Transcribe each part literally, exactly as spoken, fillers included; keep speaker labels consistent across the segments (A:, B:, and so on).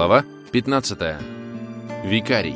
A: Глава пятнадцатая. Викарий.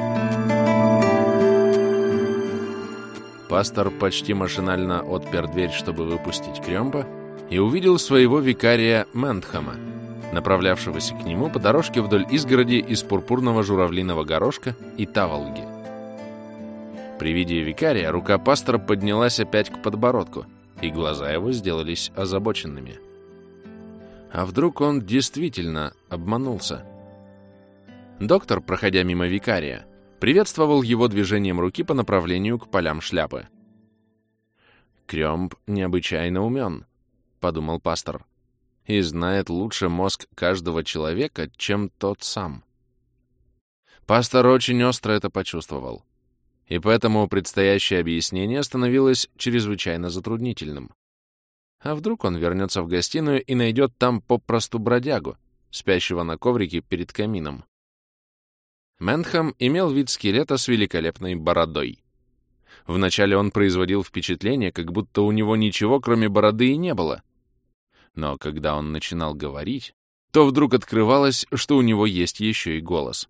A: Пастор почти машинально отпер дверь, чтобы выпустить Крёмба, и увидел своего викария Ментхама, направлявшегося к нему по дорожке вдоль изгороди из пурпурного журавлиного горошка и таволги. При виде викария рука пастора поднялась опять к подбородку, и глаза его сделались озабоченными. А вдруг он действительно обманулся? Доктор, проходя мимо викария, приветствовал его движением руки по направлению к полям шляпы. «Крёмб необычайно умён», — подумал пастор, «и знает лучше мозг каждого человека, чем тот сам». Пастор очень остро это почувствовал, и поэтому предстоящее объяснение становилось чрезвычайно затруднительным. А вдруг он вернется в гостиную и найдет там попросту бродягу, спящего на коврике перед камином? Ментхам имел вид скелета с великолепной бородой. Вначале он производил впечатление, как будто у него ничего, кроме бороды, и не было. Но когда он начинал говорить, то вдруг открывалось, что у него есть еще и голос.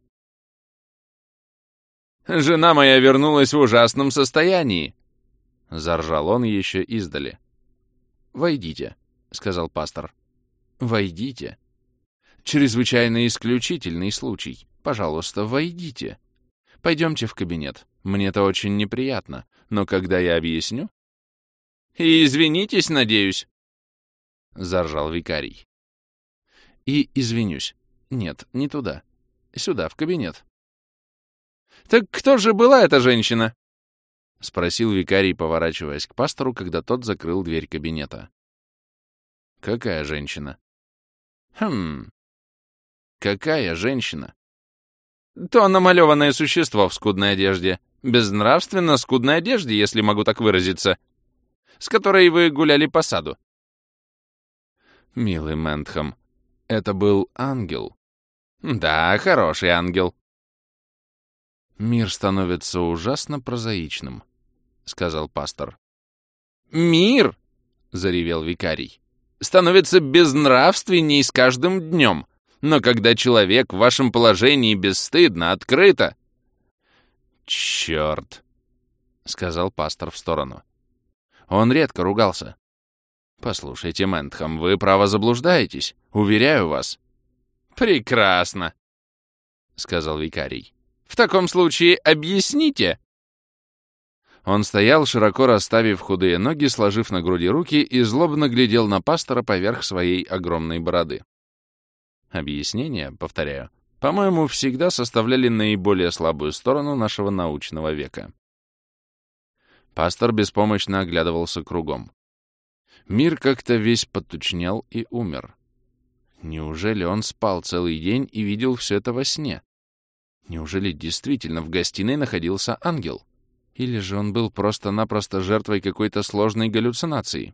A: «Жена моя вернулась в ужасном состоянии!» — заржал он еще издали. «Войдите», — сказал пастор. «Войдите. Чрезвычайно исключительный случай. Пожалуйста, войдите. Пойдемте в кабинет. Мне-то очень неприятно, но когда я объясню...» «И извинитесь, надеюсь», — заржал викарий. «И извинюсь. Нет, не туда. Сюда, в кабинет». «Так кто же была эта женщина?» — спросил викарий, поворачиваясь к пастору, когда тот закрыл дверь кабинета. «Какая женщина?» «Хм... Какая женщина?» «То намалеванное существо в скудной одежде. Безнравственно скудной одежде, если могу так выразиться. С которой вы гуляли по саду». «Милый Ментхам, это был ангел». «Да, хороший ангел». «Мир становится ужасно прозаичным», — сказал пастор. «Мир!» — заревел викарий. «Становится безнравственней с каждым днем. Но когда человек в вашем положении бесстыдно, открыто...» «Черт!» — сказал пастор в сторону. Он редко ругался. «Послушайте, Ментхам, вы, право, заблуждаетесь. Уверяю вас». «Прекрасно!» — сказал викарий. «В таком случае объясните». Он стоял, широко расставив худые ноги, сложив на груди руки, и злобно глядел на пастора поверх своей огромной бороды. Объяснения, повторяю, по-моему, всегда составляли наиболее слабую сторону нашего научного века. Пастор беспомощно оглядывался кругом. Мир как-то весь потучнел и умер. Неужели он спал целый день и видел все это во сне? Неужели действительно в гостиной находился ангел? Или же он был просто-напросто жертвой какой-то сложной галлюцинации?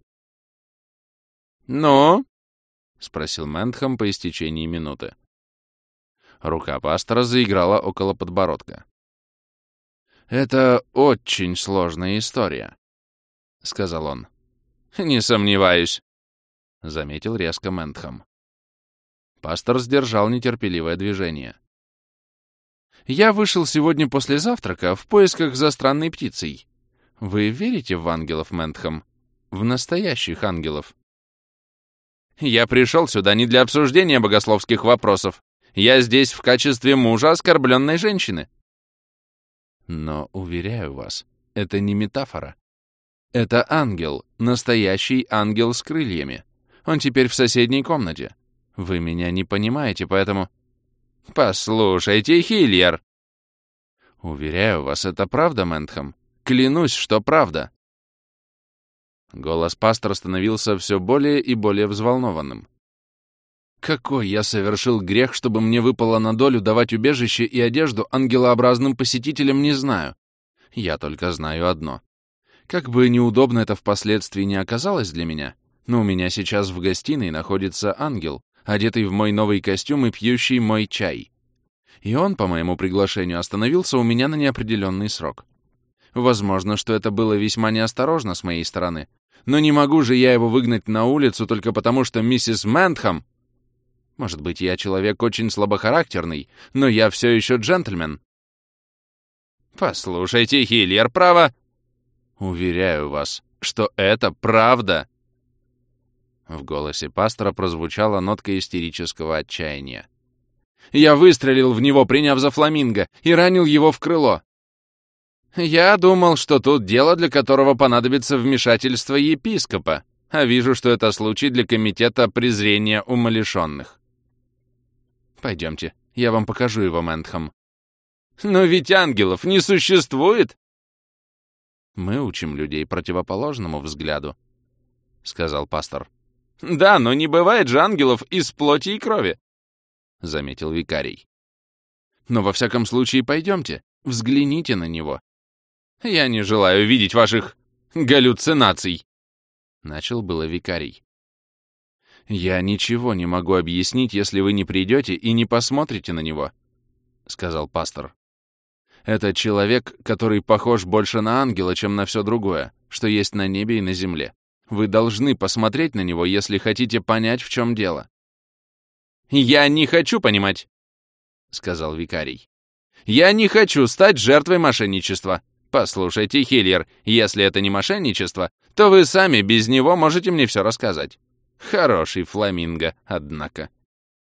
A: «Ну?» — спросил Ментхам по истечении минуты. Рука пастора заиграла около подбородка. «Это очень сложная история», — сказал он. «Не сомневаюсь», — заметил резко Ментхам. Пастор сдержал нетерпеливое движение. «Я вышел сегодня после завтрака в поисках за странной птицей. Вы верите в ангелов, Ментхам? В настоящих ангелов?» «Я пришел сюда не для обсуждения богословских вопросов. Я здесь в качестве мужа оскорбленной женщины». «Но, уверяю вас, это не метафора. Это ангел, настоящий ангел с крыльями. Он теперь в соседней комнате. Вы меня не понимаете, поэтому...» «Послушайте, Хильер!» «Уверяю вас, это правда, Ментхам? Клянусь, что правда!» Голос пастора становился все более и более взволнованным. «Какой я совершил грех, чтобы мне выпало на долю давать убежище и одежду ангелообразным посетителям, не знаю. Я только знаю одно. Как бы неудобно это впоследствии не оказалось для меня, но у меня сейчас в гостиной находится ангел, одетый в мой новый костюм и пьющий мой чай. И он, по моему приглашению, остановился у меня на неопределенный срок. Возможно, что это было весьма неосторожно с моей стороны, но не могу же я его выгнать на улицу только потому, что миссис Ментхам...» Может быть, я человек очень слабохарактерный, но я все еще джентльмен. Послушайте, Хиллер, право... Уверяю вас, что это правда. В голосе пастора прозвучала нотка истерического отчаяния. Я выстрелил в него, приняв за фламинго, и ранил его в крыло. Я думал, что тут дело, для которого понадобится вмешательство епископа, а вижу, что это случай для комитета презрения умалишенных. Пойдемте, я вам покажу его, Мэнтхэм. Но ведь ангелов не существует. Мы учим людей противоположному взгляду, — сказал пастор. Да, но не бывает же ангелов из плоти и крови, — заметил викарий. Но во всяком случае пойдемте, взгляните на него. Я не желаю видеть ваших галлюцинаций, — начал было викарий. Я ничего не могу объяснить, если вы не придете и не посмотрите на него, — сказал пастор. Это человек, который похож больше на ангела, чем на все другое, что есть на небе и на земле. Вы должны посмотреть на него, если хотите понять, в чем дело. «Я не хочу понимать», — сказал викарий. «Я не хочу стать жертвой мошенничества. Послушайте, Хиллер, если это не мошенничество, то вы сами без него можете мне все рассказать. Хороший фламинго, однако».